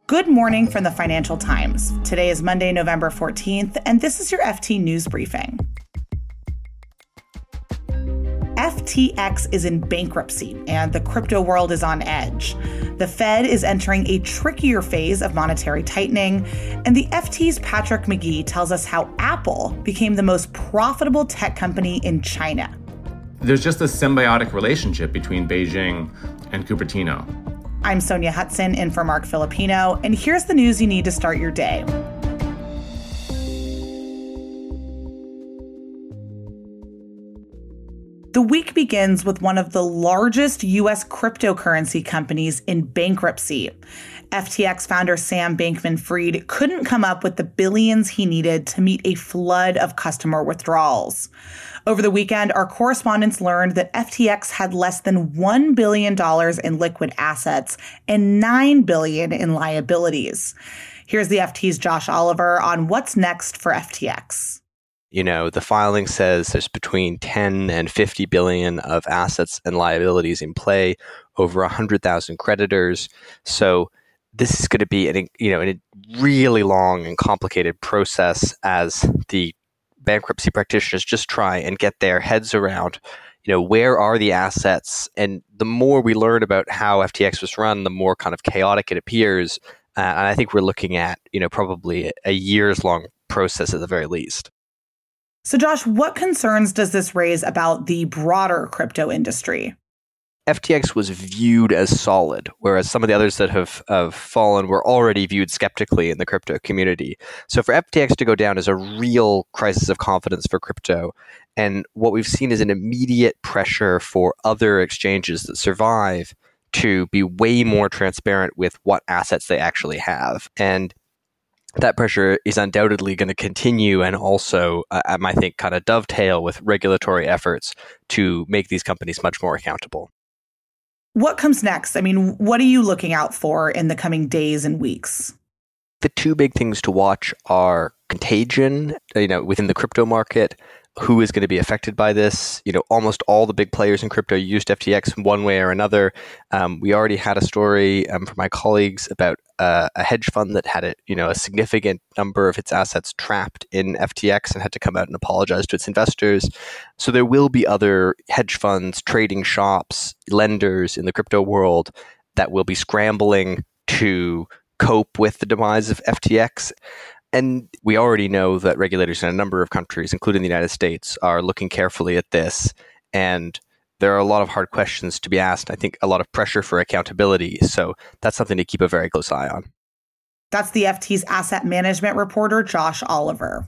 Good morning from the Financial Times. Today is Monday, November 14th, and this is your FT News Briefing. FTX is in bankruptcy, and the crypto world is on edge. The Fed is entering a trickier phase of monetary tightening, and the FT's Patrick McGee tells us how Apple became the most profitable tech company in China. There's just a symbiotic relationship between Beijing and Cupertino. I'm Sonia Hudson, in for Mark Filipino, and here's the news you need to start your day. The week begins with one of the largest U.S. cryptocurrency companies in bankruptcy. FTX founder Sam Bankman-Fried couldn't come up with the billions he needed to meet a flood of customer withdrawals. Over the weekend, our correspondents learned that FTX had less than $1 billion in liquid assets and $9 billion in liabilities. Here's the FT's Josh Oliver on what's next for FTX. You know, the filing says there's between 10 and 50 billion of assets and liabilities in play, over 100,000 creditors. So this is going to be a really long and complicated process as the bankruptcy practitioners just try and get their heads around, where are the assets? And the more we learn about how FTX was run, the more kind of chaotic it appears. And I think we're looking at, probably a years-long process at the very least. So Josh, what concerns does this raise about the broader crypto industry? FTX was viewed as solid, whereas some of the others that have fallen were already viewed skeptically in the crypto community. So for FTX to go down is a real crisis of confidence for crypto. And what we've seen is an immediate pressure for other exchanges that survive to be way more transparent with what assets they actually have. And that pressure is undoubtedly going to continue and also, I think, kind of dovetail with regulatory efforts to make these companies much more accountable. What comes next? I mean, what are you looking out for in the coming days and weeks? The two big things to watch are contagion, within the crypto market. Who is going to be affected by this? Almost all the big players in crypto used FTX in one way or another. We already had a story from my colleagues about a hedge fund that had a significant number of its assets trapped in FTX and had to come out and apologize to its investors. So there will be other hedge funds, trading shops, lenders in the crypto world that will be scrambling to cope with the demise of FTX. And we already know that regulators in a number of countries, including the United States, are looking carefully at this. And there are a lot of hard questions to be asked. I think a lot of pressure for accountability. So that's something to keep a very close eye on. That's the FT's asset management reporter, Josh Oliver.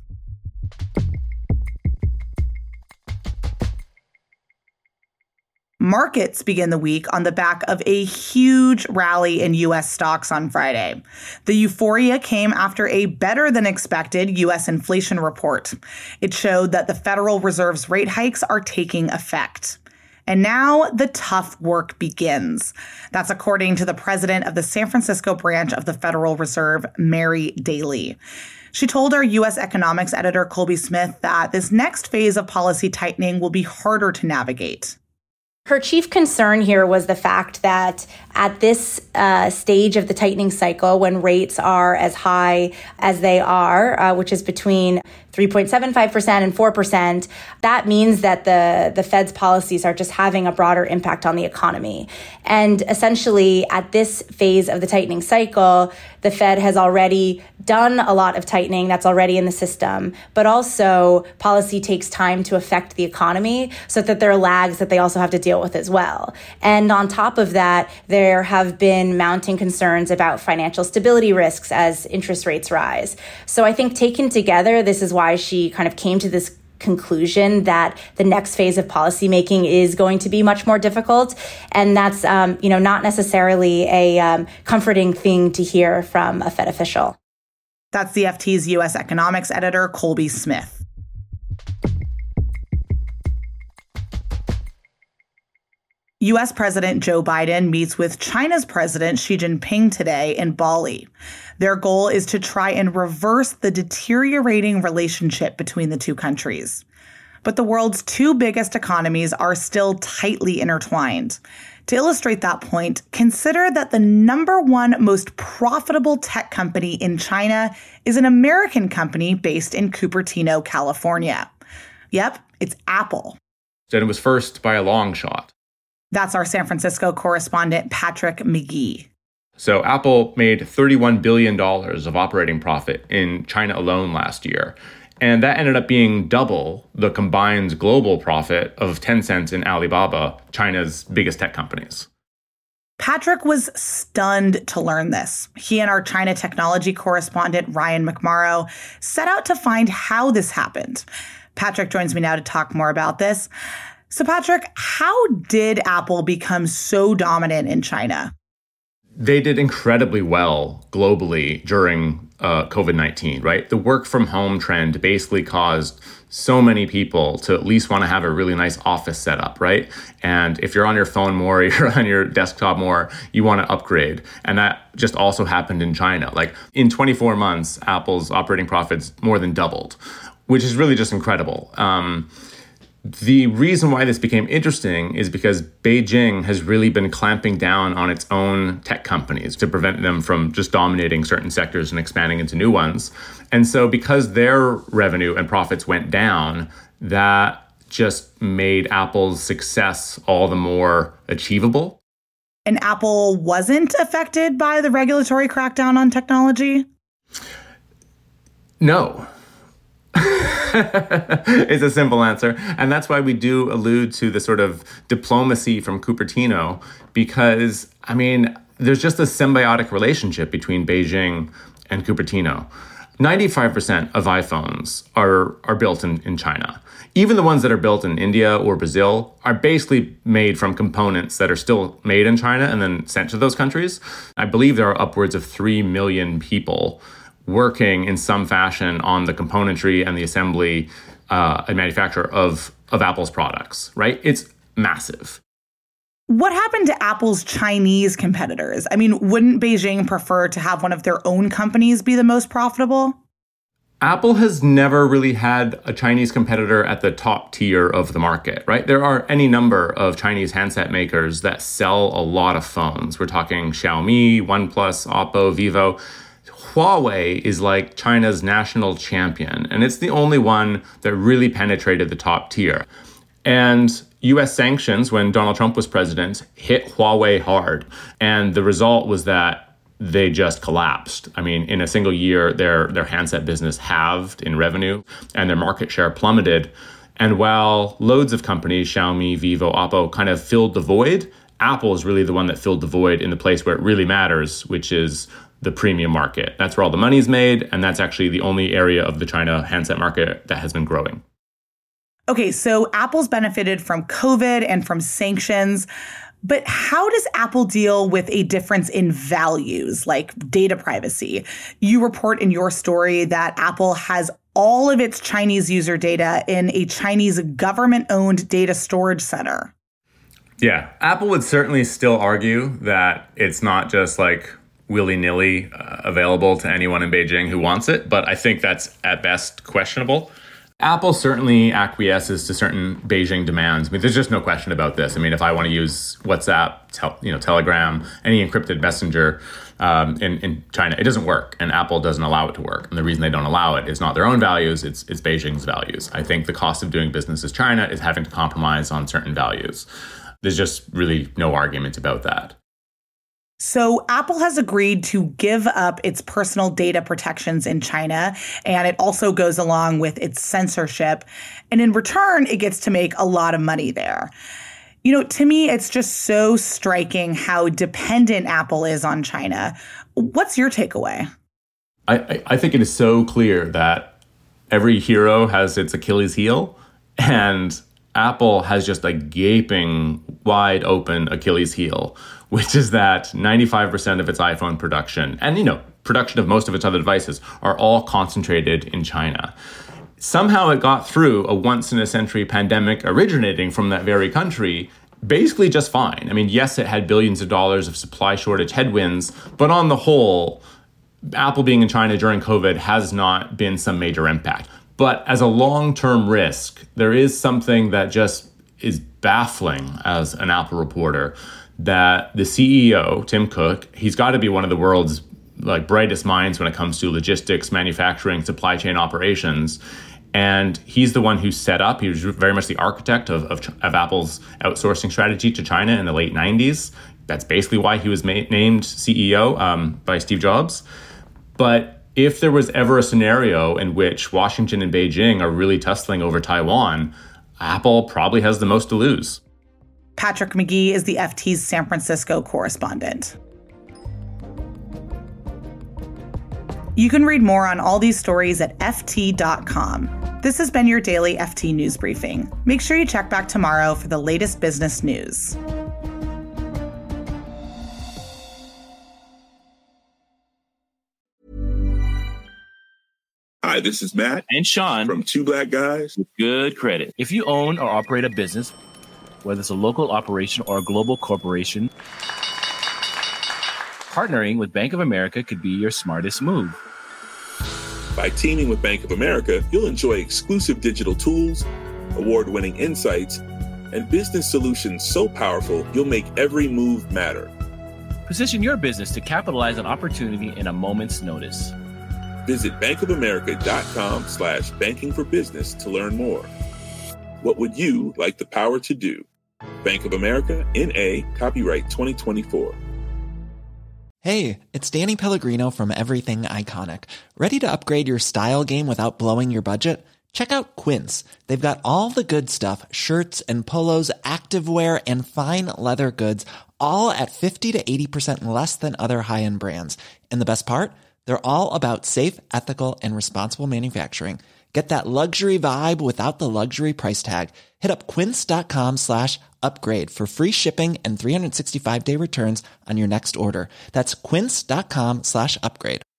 Markets begin the week on the back of a huge rally in U.S. stocks on Friday. The euphoria came after a better-than-expected U.S. inflation report. It showed that the Federal Reserve's rate hikes are taking effect. And now the tough work begins. That's according to the president of the San Francisco branch of the Federal Reserve, Mary Daly. She told our U.S. economics editor, Colby Smith, that this next phase of policy tightening will be harder to navigate. Her chief concern here was the fact that at this stage of the tightening cycle, when rates are as high as they are, which is between 3.75% and 4%, that means that the Fed's policies are just having a broader impact on the economy. And essentially, at this phase of the tightening cycle, the Fed has already done a lot of tightening that's already in the system, but also policy takes time to affect the economy so that there are lags that they also have to deal with as well. And on top of that, there have been mounting concerns about financial stability risks as interest rates rise. So I think taken together, this is why she kind of came to this conclusion that the next phase of policymaking is going to be much more difficult. And that's, not necessarily a comforting thing to hear from a Fed official. That's the FT's U.S. economics editor, Colby Smith. U.S. President Joe Biden meets with China's President Xi Jinping today in Bali. Their goal is to try and reverse the deteriorating relationship between the two countries. But the world's two biggest economies are still tightly intertwined. To illustrate that point, consider that the number one most profitable tech company in China is an American company based in Cupertino, California. Yep, it's Apple. And it was first by a long shot. That's our San Francisco correspondent, Patrick McGee. So Apple made $31 billion of operating profit in China alone last year. And that ended up being double the combined global profit of Tencent and Alibaba, China's biggest tech companies. Patrick was stunned to learn this. He and our China technology correspondent, Ryan McMorrow, set out to find how this happened. Patrick joins me now to talk more about this. So Patrick, how did Apple become so dominant in China? They did incredibly well globally during COVID-19, right? The work from home trend basically caused so many people to at least want to have a really nice office setup, right? And if you're on your phone more, you're on your desktop more, you want to upgrade. And that just also happened in China. Like in 24 months, Apple's operating profits more than doubled, which is really just incredible. The reason why this became interesting is because Beijing has really been clamping down on its own tech companies to prevent them from just dominating certain sectors and expanding into new ones. And so because their revenue and profits went down, that just made Apple's success all the more achievable. And Apple wasn't affected by the regulatory crackdown on technology? No. It's a simple answer. And that's why we do allude to the sort of diplomacy from Cupertino, because, I mean, there's just a symbiotic relationship between Beijing and Cupertino. 95% of iPhones are built in China. Even the ones that are built in India or Brazil are basically made from components that are still made in China and then sent to those countries. I believe there are upwards of 3 million people working in some fashion on the componentry and the assembly and manufacture of Apple's products, right? It's massive. What happened to Apple's Chinese competitors? I mean, wouldn't Beijing prefer to have one of their own companies be the most profitable? Apple has never really had a Chinese competitor at the top tier of the market, right? There are any number of Chinese handset makers that sell a lot of phones. We're talking Xiaomi, OnePlus, Oppo, Vivo. Huawei is like China's national champion, and it's the only one that really penetrated the top tier. And US sanctions, when Donald Trump was president, hit Huawei hard. And the result was that they just collapsed. I mean, in a single year, their handset business halved in revenue and their market share plummeted. And while loads of companies, Xiaomi, Vivo, Oppo, kind of filled the void, Apple is really the one that filled the void in the place where it really matters, which is the premium market. That's where all the money's made, and that's actually the only area of the China handset market that has been growing. Okay, so Apple's benefited from COVID and from sanctions, but how does Apple deal with a difference in values like data privacy? You report in your story that Apple has all of its Chinese user data in a Chinese government-owned data storage center. Yeah, Apple would certainly still argue that it's not just like willy-nilly available to anyone in Beijing who wants it, but I think that's at best questionable. Apple certainly acquiesces to certain Beijing demands. I mean, there's just no question about this. I mean, if I want to use WhatsApp, Telegram, any encrypted messenger in China, it doesn't work, and Apple doesn't allow it to work. And the reason they don't allow it is not their own values, it's Beijing's values. I think the cost of doing business as China is having to compromise on certain values. There's just really no argument about that. So Apple has agreed to give up its personal data protections in China, and it also goes along with its censorship. And in return, it gets to make a lot of money there. You know, to me, it's just so striking how dependent Apple is on China. What's your takeaway? I think it is so clear that every hero has its Achilles heel, and Apple has just a gaping, wide open Achilles heel, which is that 95% of its iPhone production and, production of most of its other devices are all concentrated in China. Somehow it got through a once-in-a-century pandemic originating from that very country basically just fine. I mean, yes, it had billions of dollars of supply shortage headwinds, but on the whole, Apple being in China during COVID has not been some major impact. But as a long-term risk, there is something that just is baffling as an Apple reporter. that the CEO, Tim Cook, he's got to be one of the world's brightest minds when it comes to logistics, manufacturing, supply chain operations. And he's the one who set up, he was very much the architect of Apple's outsourcing strategy to China in the late 90s. That's basically why he was named CEO by Steve Jobs. But if there was ever a scenario in which Washington and Beijing are really tussling over Taiwan, Apple probably has the most to lose. Patrick McGee is the FT's San Francisco correspondent. You can read more on all these stories at FT.com. This has been your daily FT News Briefing. Make sure you check back tomorrow for the latest business news. Hi, this is Matt and Sean from Two Black Guys with Good Credit. If you own or operate a business, whether it's a local operation or a global corporation, partnering with Bank of America could be your smartest move. By teaming with Bank of America, you'll enjoy exclusive digital tools, award-winning insights, and business solutions so powerful you'll make every move matter. Position your business to capitalize on opportunity in a moment's notice. Visit bankofamerica.com/banking for business to learn more. What would you like the power to do? Bank of America, N.A., copyright 2024. Hey, it's Danny Pellegrino from Everything Iconic. Ready to upgrade your style game without blowing your budget? Check out Quince. They've got all the good stuff, shirts and polos, activewear, and fine leather goods, all at 50 to 80% less than other high-end brands. And the best part? They're all about safe, ethical, and responsible manufacturing. Get that luxury vibe without the luxury price tag. Hit up quince.com/upgrade for free shipping and 365-day returns on your next order. That's quince.com/upgrade.